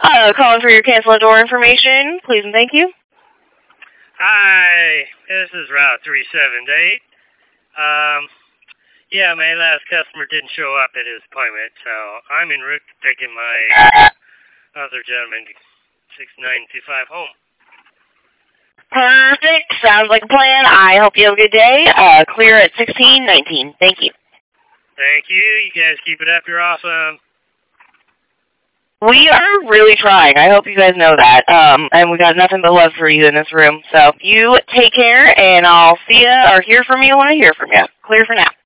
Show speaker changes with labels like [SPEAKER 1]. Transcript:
[SPEAKER 1] Calling for your cancel door information, please and thank you.
[SPEAKER 2] Hi, this is Route 378. Yeah, my last customer didn't show up at his appointment, so I'm en route to taking my other gentleman 6925 home.
[SPEAKER 1] Perfect. Sounds like a plan. I hope you have a good day. Clear at 1619. Thank you.
[SPEAKER 2] Thank you. You guys keep it up. You're awesome.
[SPEAKER 1] We are really trying. I hope you guys know that. And we got nothing but love for you in this room. So you take care, and I'll see you or hear from you when I hear from you. Clear for now.